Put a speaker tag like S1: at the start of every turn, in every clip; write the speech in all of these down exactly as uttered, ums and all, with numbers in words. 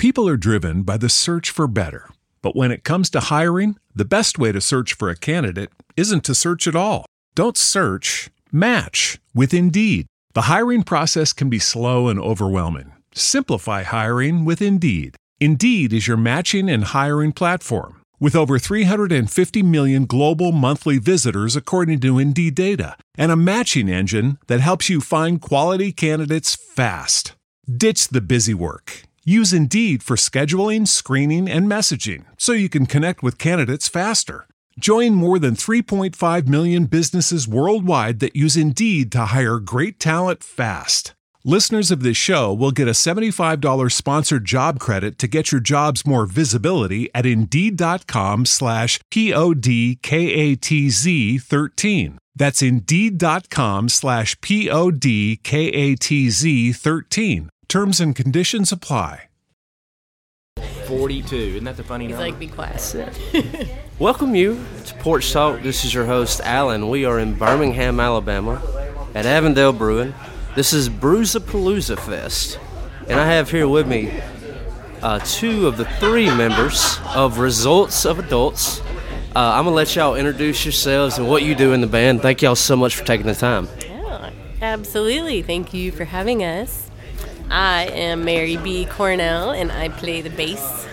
S1: People are driven by the search for better. But when it comes to hiring, the best way to search for a candidate isn't to search at all. Don't search, match with Indeed. The hiring process can be slow and overwhelming. Simplify hiring with Indeed. Indeed is your matching and hiring platform. With over three hundred fifty million global monthly visitors according to Indeed data, and a matching engine that helps you find quality candidates fast. Ditch the busy work. Use Indeed for scheduling, screening, and messaging so you can connect with candidates faster. Join more than three point five million businesses worldwide that use Indeed to hire great talent fast. Listeners of this show will get a seventy-five dollars sponsored job credit to get your jobs more visibility at Indeed.com slash P-O-D-K-A-T-Z 13. That's Indeed.com slash P-O-D-K-A-T-Z 13. Terms and conditions apply.
S2: forty-two. Isn't that the funny
S3: He's
S2: number?
S3: like, be quiet.
S4: Welcome you to Porch Talk. This is your host, Alan. We are in Birmingham, Alabama at Avondale Brewing. This is Brewzapalooza Fest. And I have here with me uh, two of the three members of Results of Adults. Uh, I'm going to let y'all introduce yourselves and what you do in the band. Thank y'all so much for taking the time.
S3: Yeah, absolutely. Thank you for having us. I am Mary B. Cornell, and I play the bass.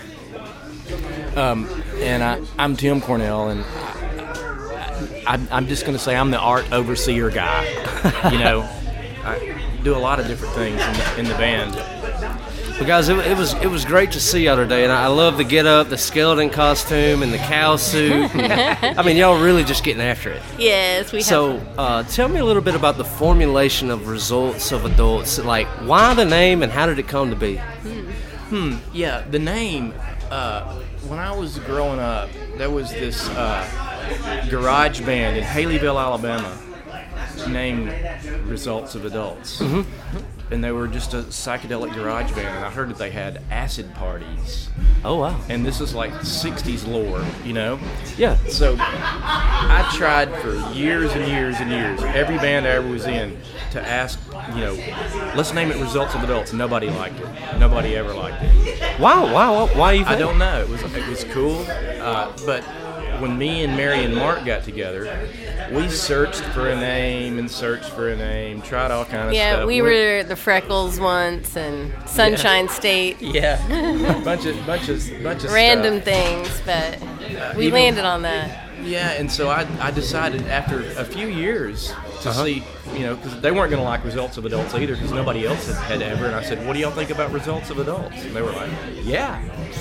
S2: Um, and I, I'm Tim Cornell, and I, I, I'm just going to say I'm the art overseer guy. You know, I do a lot of different things in the, in the band.
S4: Well, guys, it, it was it was great to see y'all today, and I love the get-up, the skeleton costume, and the cow suit. And, I mean, y'all really just getting after it.
S3: Yes, we have.
S4: So, uh, tell me a little bit about the formulation of Results of Adults. Like, why the name, and how did it come to be?
S2: Hmm, yeah, the name, uh, when I was growing up, there was this uh, garage band in Haleyville, Alabama, named Results of Adults.
S4: Mm-hmm.
S2: And they were just a psychedelic garage band, and I heard that they had acid parties.
S4: Oh, wow.
S2: And this is like sixties lore, you know?
S4: Yeah.
S2: So I tried for years and years and years, every band I ever was in, to ask, you know, let's name it Results of Adults. Nobody liked it. Nobody ever liked it.
S4: Wow, wow, why you think?
S2: I don't know. It was it was cool, uh, but when me and Mary and Mark got together, we searched for a name and searched for a name, tried all kind of
S3: yeah,
S2: stuff.
S3: we were the Freckles once, and Sunshine
S2: Yeah.
S3: State.
S2: Yeah, bunch of bunch of bunch of
S3: Random
S2: stuff.
S3: things, but we
S2: even-
S3: landed on that.
S2: Yeah, and so I, I decided after a few years to
S4: Uh-huh.
S2: see, you know, because they weren't going to like Results of Adults either, because nobody else had, had ever. And I said, what do y'all think about Results of Adults? And they were like, yeah.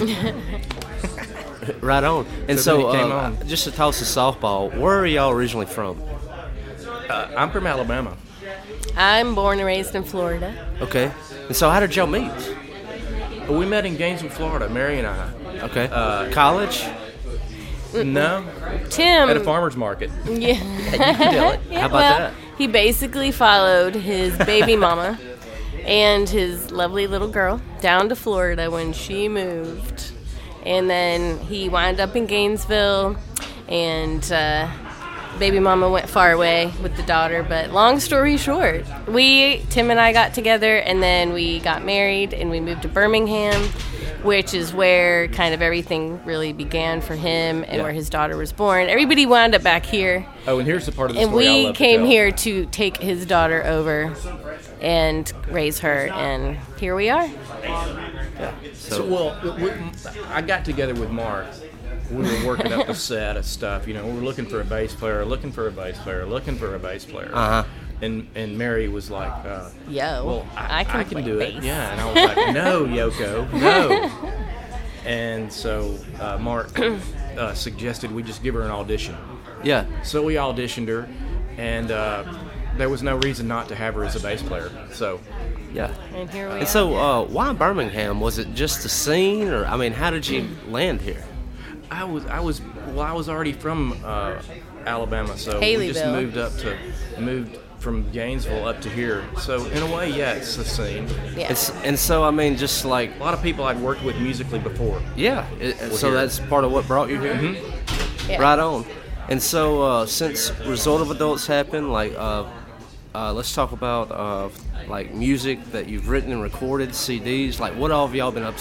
S4: Right on. And
S2: So
S4: so,
S2: then it came
S4: uh,
S2: on.
S4: just to toss a softball, where are y'all originally from?
S2: Uh, I'm from Alabama.
S3: I'm born and raised in Florida.
S4: Okay. And so, how did y'all meet?
S2: But we met in Gainesville, Florida, Mary and I.
S4: Okay.
S2: Uh,
S4: College?
S2: No,
S3: Tim.
S2: at a farmer's market.
S3: Yeah.
S2: Tell it.
S3: Yeah,
S4: How about
S3: well,
S4: that?
S3: He basically followed his baby mama and his lovely little girl down to Florida when she moved. And then he wound up in Gainesville, and uh, baby mama went far away with the daughter. But long story short, we, Tim and I got together, and then we got married, and we moved to Birmingham, which is where kind of everything really began for him, and
S2: Yeah.
S3: where his daughter was born. Everybody wound up back here.
S2: Oh, and here's the part of the
S3: And
S2: story I
S3: we
S2: love to
S3: came
S2: tell.
S3: here to take his daughter over and raise her, and here we are.
S2: So, well, we, I got together with Mark. We were working up a set of stuff. You know, we were looking for a bass player, looking for a bass player, looking for a bass player.
S4: Uh-huh.
S2: And and Mary was like, uh,
S3: Yo,
S2: well, I,
S3: I can
S2: I can
S3: play
S2: do it.
S3: bass.
S2: Yeah. And I was like, no, Yoko, no. And so uh, Mark uh, suggested we just give her an audition.
S4: Yeah.
S2: So we auditioned her, and uh, there was no reason not to have her as a bass player. So
S4: Yeah.
S3: And here we
S4: And
S3: are.
S4: so, uh, why Birmingham? Was it just the scene, or I mean, how did you land here?
S2: I was I was well I was already from uh, Alabama, so we just
S3: Haleyville.
S2: moved up to moved from Gainesville up to here. So in a way, yeah, it's the scene.
S3: yeah.
S4: It's, and so, I mean, just like,
S2: A lot of people I'd worked with musically before.
S4: yeah. It, so
S2: here.
S4: that's part of what brought you here.
S3: Yeah.
S4: Right on. And so, uh, since Result of Adults happened, like, uh, uh, let's talk about uh, like music that you've written and recorded, C Ds. Like, what all have y'all been up to?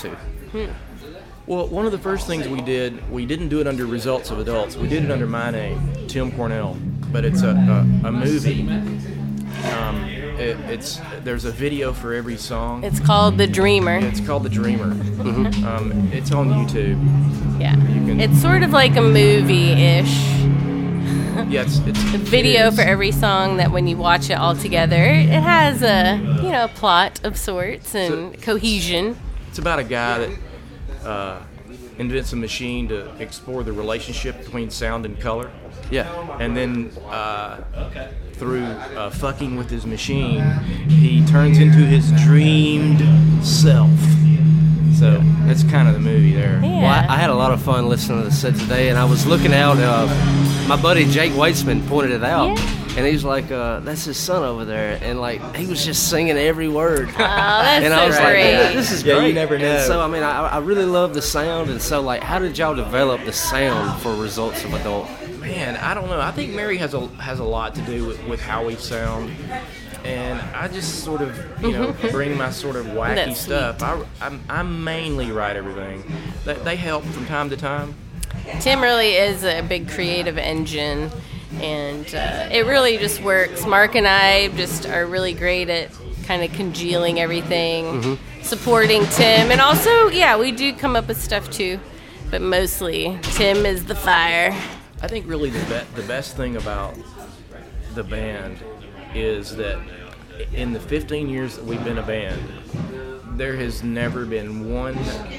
S2: Well, one of the first things we did, we didn't do it under Results of Adults. We did it under my name, Tim Cornell. But it's a, a, a movie. Um, it, it's there's a video for every song.
S3: It's called The Dreamer.
S2: It's called The Dreamer. Mm-hmm. Um, it's on YouTube.
S3: Yeah.
S2: You can,
S3: it's sort of like a movie-ish.
S2: Yeah, it's, it's
S3: a video
S2: it
S3: for every song that when you watch it all together, it has a, you know, plot of sorts and
S2: so,
S3: cohesion.
S2: It's about a guy that uh, invents a machine to explore the relationship between sound and color.
S4: Yeah.
S2: And then uh, through uh, fucking with his machine, he turns into his dreamed self. So that's kind of the movie there.
S3: Yeah.
S4: Well, I, I had a lot of fun listening to the set today, and I was looking out. Uh, my buddy Jake Weitzman pointed it out,
S3: yeah.
S4: and he's like, uh, "That's his son over there," and like he was just singing every word.
S3: Oh, that's
S4: and
S3: so
S4: I was
S3: great.
S4: like, yeah, "This is
S2: Yeah,
S4: great."
S2: you never know.
S4: And so I mean, I, I really love the sound, and so like, how did y'all develop the sound for Results of Adult?
S2: Man, I don't know. I think Mary has a has a lot to do with, with how we sound. And I just sort of, you know, bring my sort of wacky
S3: That's
S2: stuff. I, I'm, I mainly write everything. They, they help from time to time.
S3: Tim really is a big creative engine, and uh, it really just works. Mark and I just are really great at kind of congealing everything, mm-hmm. supporting Tim, and also, yeah, we do come up with stuff too, but mostly Tim is the fire.
S2: I think really the be- the best thing about the band is that in the fifteen years that we've been a band, there has never been one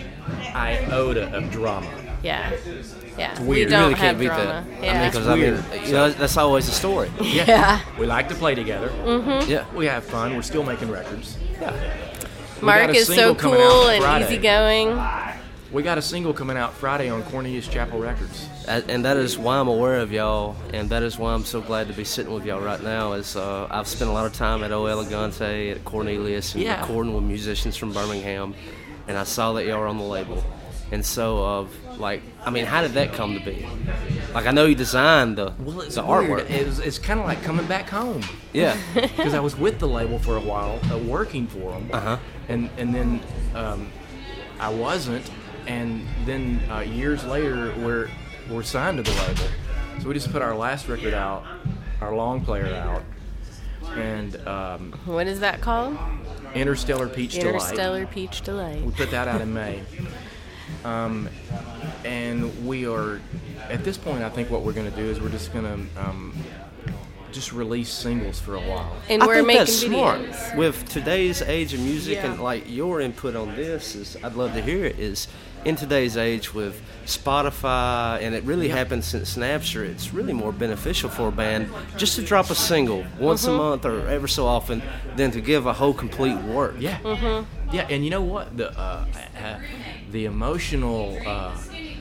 S2: iota of drama.
S3: Yeah, yeah.
S2: weird.
S3: We
S2: You
S3: don't
S4: really
S3: have
S4: can't beat
S3: drama.
S4: that.
S3: Yeah.
S4: I mean, because I
S2: weird.
S4: mean, you know, that's always the story.
S2: Yeah.
S3: Yeah.
S2: We like to play together.
S3: Mm-hmm.
S4: Yeah.
S2: We have fun. We're still making records.
S4: Yeah.
S2: We
S3: Mark
S2: got a
S3: is so
S2: single coming
S3: cool
S2: out
S3: and
S2: Friday.
S3: easygoing.
S2: We got a single coming out Friday on Cornelius Chapel Records.
S4: And that is why I'm aware of y'all, and that is why I'm so glad to be sitting with y'all right now. Is uh, I've spent a lot of time at O Elegante, at Cornelius, and
S2: Yeah.
S4: recording with musicians from Birmingham, and I saw that y'all were on the label. And so, uh, like, I mean, how did that come to be? Like, I know you designed the,
S2: Well, it's
S4: the
S2: weird.
S4: artwork.
S2: It was, it's kind of like coming back home.
S4: Yeah.
S2: Because I was with the label for a while, uh, working for them.
S4: Uh-huh.
S2: And, and then um, I wasn't. And then uh, years later, we're, we're signed to the label. So we just put our last record out, our long player out. And um,
S3: What is that called?
S2: Interstellar Peach
S3: Interstellar
S2: Delight.
S3: Peach Delight.
S2: We put that out in May. Um, and we are, at this point, I think what we're going to do is we're just going to um, just release singles for a while.
S3: And
S4: I
S3: we're
S4: think
S3: making
S4: that's
S3: videos.
S4: smart. With today's age of music,
S3: Yeah.
S4: and like your input on this is, I'd love to hear it. Is in today's age with Spotify, and it really
S2: Yeah.
S4: happened since Napster. It's really more beneficial for a band just to drop a single once
S3: Mm-hmm.
S4: a month or ever so often than to give a whole complete work.
S2: Yeah.
S3: Mm-hmm.
S2: Yeah, and you know what? The uh, uh, the emotional uh,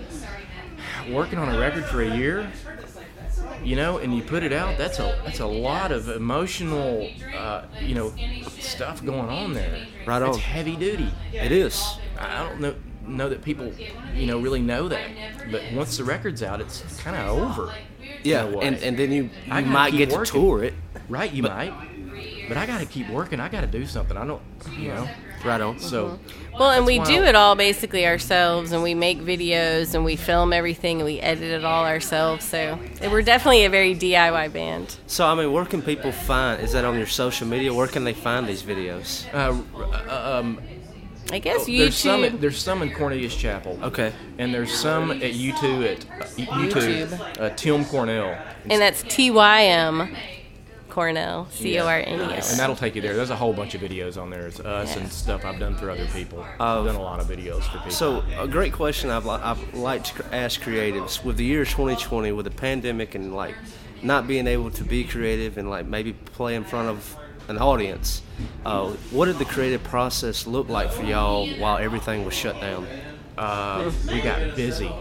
S2: working on a record for a year, you know, and you put it out. That's a that's a lot of emotional, uh, you know, stuff going on there.
S4: Right
S2: It's
S4: on.
S2: heavy duty.
S4: It is.
S2: I don't know know that people, you know, really know that. But once the record's out, it's kind of over.
S4: Yeah,
S2: in a way.
S4: and, and then you,
S2: I
S4: you
S2: gotta
S4: might
S2: keep
S4: get
S2: working.
S4: to tour it.
S2: Right, you might. But I got to keep working. I got to do something. I don't, you know.
S4: Right on.
S2: So.
S3: Well, and
S2: that's
S3: we
S2: why
S3: do
S2: I-
S3: it all basically ourselves, and we make videos, and we film everything, and we edit it all ourselves. So we're definitely a very D I Y band.
S4: So, I mean, where can people find, is that on your social media? Where can they find these videos?
S2: Uh, uh, um,
S3: I guess
S2: there's some.
S3: YouTube.
S2: At, there's some in Cornelius Chapel.
S4: Okay.
S2: And there's some at YouTube at uh, YouTube.
S3: YouTube.
S2: Uh, Tim Cornell.
S3: And that's T Y M Cornell, C O R N E L.
S2: And that'll take you there. There's a whole bunch of videos on there. It's us and stuff I've done for other people.
S4: Uh,
S2: I've done a lot of videos for people.
S4: So, a great question I've, li- I've liked to ask creatives. With the year twenty twenty, with the pandemic and, like, not being able to be creative and, like, maybe play in front of an audience, uh, what did the creative process look like for y'all while everything was shut down?
S2: Uh, we got busy.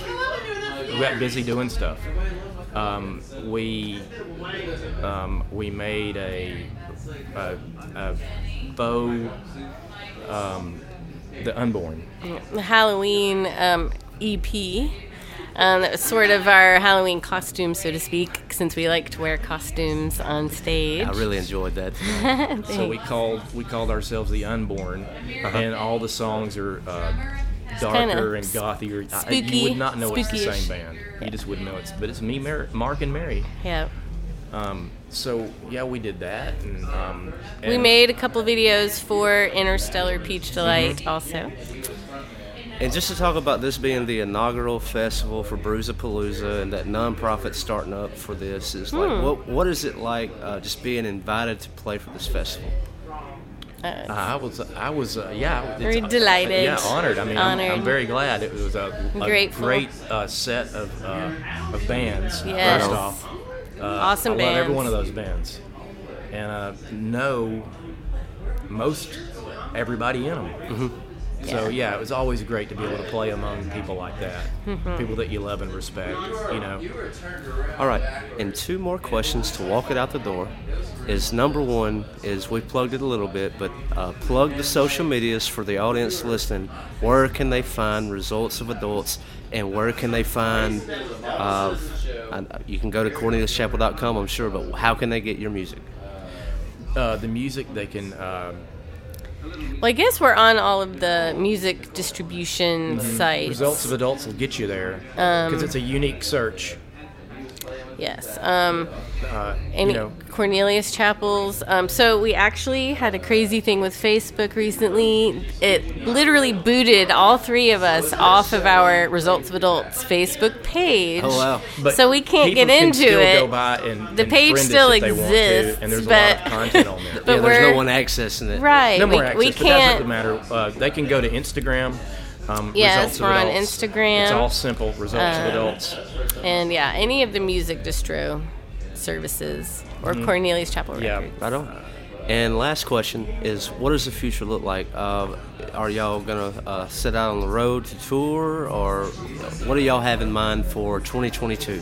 S2: We got busy doing stuff. Um, we um, we made a, a, a faux um, the Unborn.
S3: The Halloween um, E P. Um, that was sort of our Halloween costume, so to speak, since we like to wear costumes on stage.
S4: I really enjoyed that.
S2: So we called we called ourselves the Unborn, and all the songs are uh, darker and gothier. I,
S3: spooky,
S2: you would not know it's the
S3: spooky-ish.
S2: same band. You just wouldn't know it's. But it's me, Mar- Mark, and Mary.
S3: Yeah.
S2: Um, so yeah, we did that, and, um, and
S3: We made a couple videos for Interstellar Peach Delight
S2: Mm-hmm.
S3: also.
S4: And just to talk about this being the inaugural festival for Bruisapalooza and that nonprofit starting up for this, is like,
S3: Hmm.
S4: what what is it like uh, just being invited to play for this festival?
S3: Uh,
S2: Uh, I was, I was, uh, yeah, it's-
S3: Very delighted.
S2: Yeah, honored. I mean, I'm, I'm
S3: Honored.
S2: very glad. It was a, a
S3: Grateful.
S2: great uh, set of, uh, of bands.
S3: Yes.
S2: First off, uh,
S3: Awesome
S2: I love every
S3: bands.
S2: one of those bands, and uh, know most everybody in them.
S3: Yeah.
S2: So yeah, it was always great to be able to play among people like that, people that you love and respect. You know.
S4: All right, and two more questions to walk it out the door. Is number one is we plugged it a little bit, but uh, plug the social medias for the audience listening. Where can they find Results of Adults, and where can they find? Uh, I- you can go to cornelius chapel dot com, I'm sure, but how can they get your music?
S2: Uh, the music they can. Uh,
S3: Well, I guess we're on all of the music distribution sites.
S2: Results of Adults will get you there
S3: Um,
S2: because it's a unique search.
S3: Yes. Um,
S2: Uh,
S3: and
S2: you know,
S3: Cornelius Chapels. Um, so we actually had a crazy thing with Facebook recently. It literally booted all three of us off of our Results of Adults Facebook page.
S4: Oh, wow.
S2: but
S3: So we can't
S2: people
S3: get
S2: can
S3: into
S2: still
S3: it.
S2: Go by and,
S3: The
S2: and
S3: page
S2: friend us
S3: still
S2: if they want to,
S3: exists,
S2: and there's a
S3: but-
S2: lot of content on there.
S3: But
S4: yeah, there's
S3: we're-
S4: no one accessing it.
S3: Right.
S2: No
S3: we,
S2: more access,
S3: we
S2: but that
S3: can't.
S2: doesn't matter. Uh, they can go to Instagram. Um,
S3: Yes,
S2: Results of
S3: we're on
S2: Adults.
S3: Instagram.
S2: It's all simple. Results
S3: Um,
S2: of Adults.
S3: And yeah, any of the music distro services or Cornelius Chapel
S2: Mm-hmm. Yeah.
S3: Records.
S4: Right on. And last question is, what does the future look like? Uh, are y'all gonna uh, set out on the road to tour, or what do y'all have in mind for twenty twenty-two?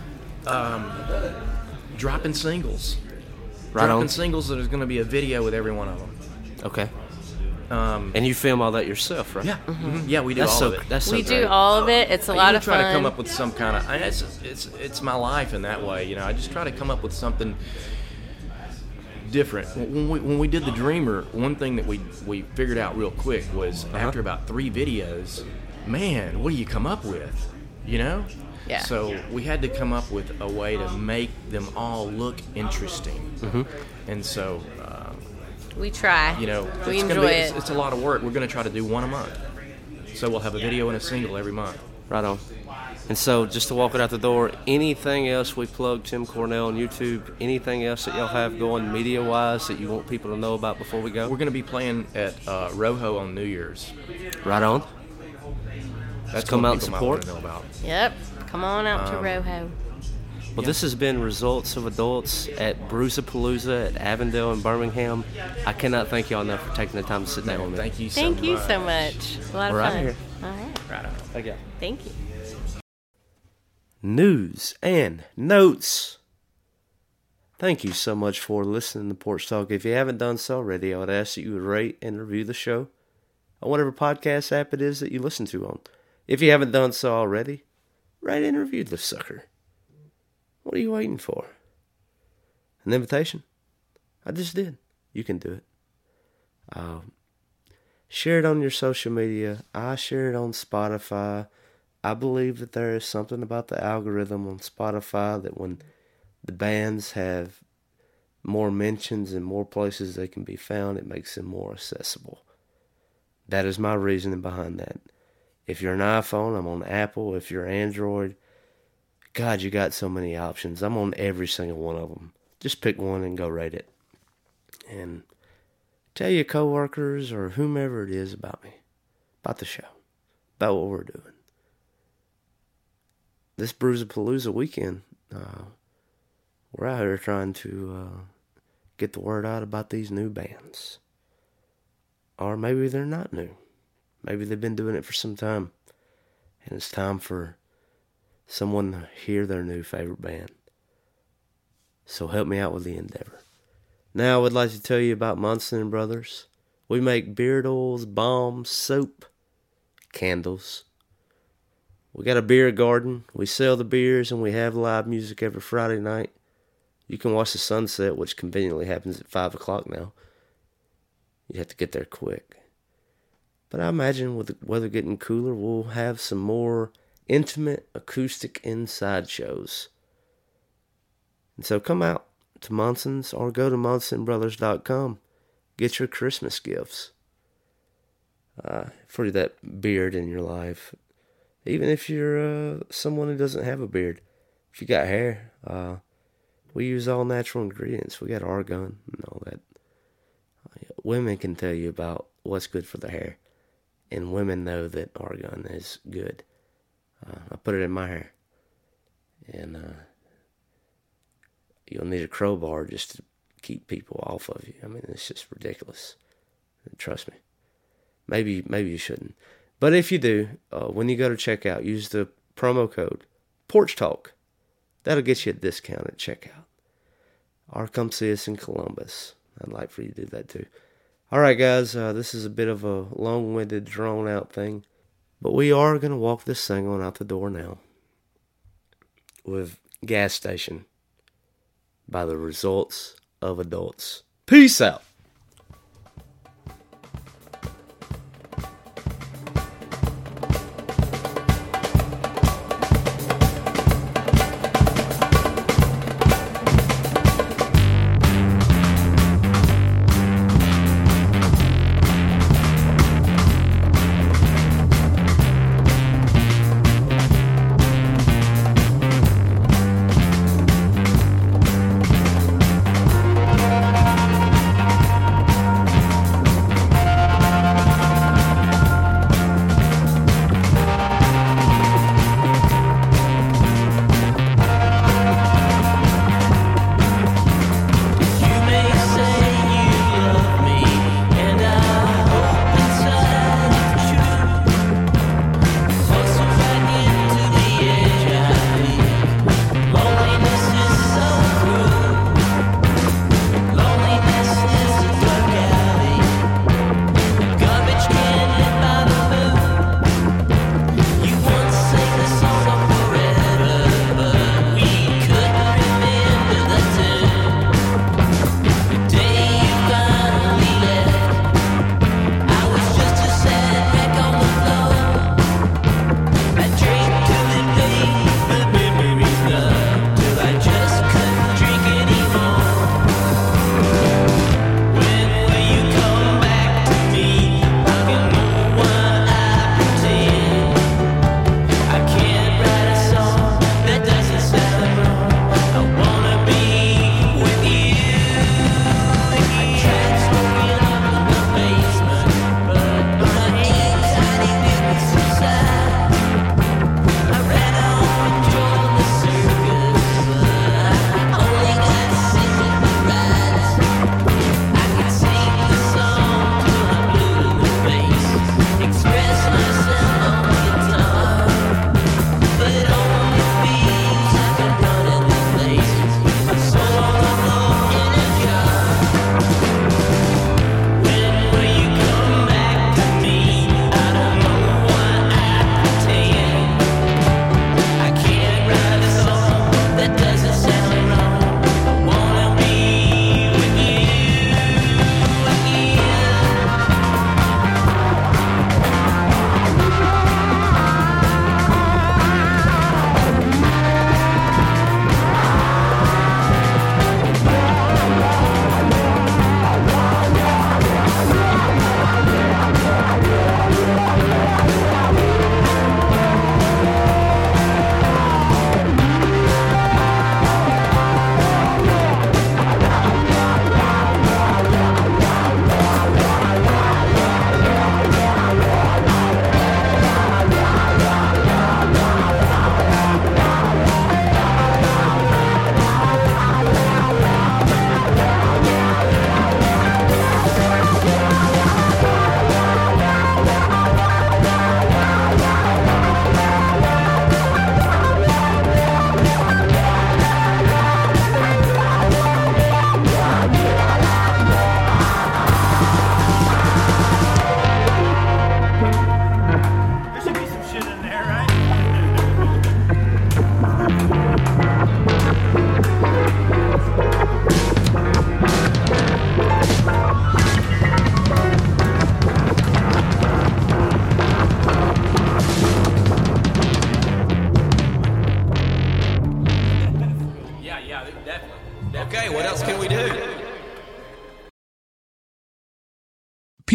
S2: Dropping singles.
S4: Right
S2: Dropping
S4: on.
S2: singles. There's going to be a video with every one of them.
S4: Okay.
S2: Um,
S4: And you film all that yourself, right?
S2: yeah. Mhm. Yeah, we do
S4: That's
S2: all
S4: so.
S2: of it.
S4: That's so
S3: We
S4: great.
S3: do all of it. It's a
S2: I
S3: lot
S2: even
S3: of
S2: try
S3: fun.
S2: to come up with some kind of. I mean, it's, it's it's it's my life in that way. You know, I just try to come up with something different. When we when we did the Dreamer, one thing that we we figured out real quick was
S4: Uh-huh.
S2: after about three videos, man, what do you come up with? You know.
S3: Yeah.
S2: So we had to come up with a way to make them all look interesting.
S4: Mm-hmm.
S2: And so, uh,
S3: we try.
S2: you know,
S3: we
S2: it's
S3: enjoy
S2: gonna be,
S3: it.
S2: It's, it's a lot of work. We're going to try to do one a month. So we'll have a video and a single every month.
S4: Right on. And so, just to walk it out the door, anything else we plug Tim Cornell on YouTube? Anything else that y'all have going media-wise that you want people to know about before we go?
S2: We're going to be playing at uh, Rojo on New Year's.
S4: Right on.
S2: That's
S4: come
S2: what
S4: out and
S2: people might
S4: support.
S2: wanna know about.
S3: Yep. Come on out
S2: Um,
S3: to Rojo.
S4: Well, this has been Results of Adults at Bruisapalooza at Avondale in Birmingham. I cannot thank y'all enough for taking the time to sit down with me.
S2: Thank you so
S3: Thank
S2: much.
S3: you so much. It's a lot of
S4: We're out
S3: fun.
S4: here.
S3: All right.
S2: Right on.
S4: Thank you.
S3: Thank you.
S4: News and notes. Thank you so much for listening to Porch Talk. If you haven't done so already, I would ask that you would rate and review the show on whatever podcast app it is that you listen to on. If you haven't done so already, rate and review the sucker. What are you waiting for? An invitation? I just did. You can do it. Um, share it on your social media. I share it on Spotify. I believe that there is something about the algorithm on Spotify that when the bands have more mentions and more places they can be found, it makes them more accessible. That is my reasoning behind that. If you're an iPhone, I'm on Apple. If you're Android, God, you got so many options. I'm on every single one of them. Just pick one and go rate it. And tell your coworkers or whomever it is about me, about the show, about what we're doing. This Bruisapalooza weekend, uh, we're out here trying to uh, get the word out about these new bands. Or maybe they're not new. Maybe they've been doing it for some time. And it's time for someone to hear their new favorite band. So help me out with the endeavor. Now I would like to tell you about Munson and Brothers. We make beard oils, balms, soap, candles. We got a beer garden. We sell the beers and we have live music every Friday night. You can watch the sunset, which conveniently happens at five o'clock now. You have to get there quick. But I imagine with the weather getting cooler, we'll have some more intimate acoustic inside shows. And so come out to Monson's or go to monson brothers dot com. Get your Christmas gifts uh, for that beard in your life. Even if you're uh, someone who doesn't have a beard. If you got hair, uh, we use all natural ingredients. We got argan and all that. Uh, women can tell you about what's good for the hair. And women know that argan is good. Uh, I put it in my hair. And uh, you'll need a crowbar just to keep people off of you. I mean, it's just ridiculous. Trust me. Maybe maybe you shouldn't. But if you do, uh, when you go to checkout, use the promo code Porch Talk. That'll get you a discount at checkout. Or come see us in Columbus. I'd like for you to do that too. All right, guys, uh, this is a bit of a long-winded, drawn-out thing. But we are going to walk this thing on out the door now with Gas Station by the Results of Adults. Peace out.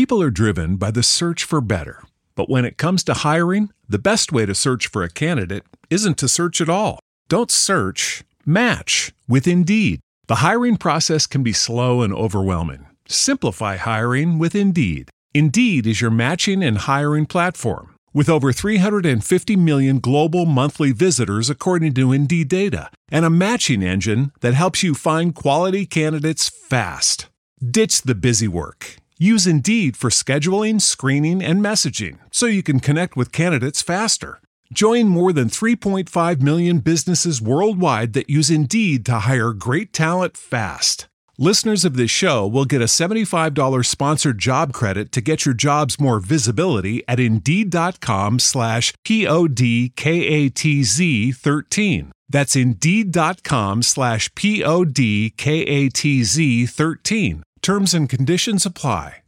S1: People are driven by the search for better. But when it comes to hiring, the best way to search for a candidate isn't to search at all. Don't search, match with Indeed. The hiring process can be slow and overwhelming. Simplify hiring with Indeed. Indeed is your matching and hiring platform. With over three hundred fifty million global monthly visitors according to Indeed data, and a matching engine that helps you find quality candidates fast. Ditch the busy work. Use Indeed for scheduling, screening, and messaging so you can connect with candidates faster. Join more than three point five million businesses worldwide that use Indeed to hire great talent fast. Listeners of this show will get a seventy-five dollars sponsored job credit to get your jobs more visibility at Indeed.com slash P-O-D-K-A-T-Z 13. That's Indeed.com slash P-O-D-K-A-T-Z 13. Terms and conditions apply.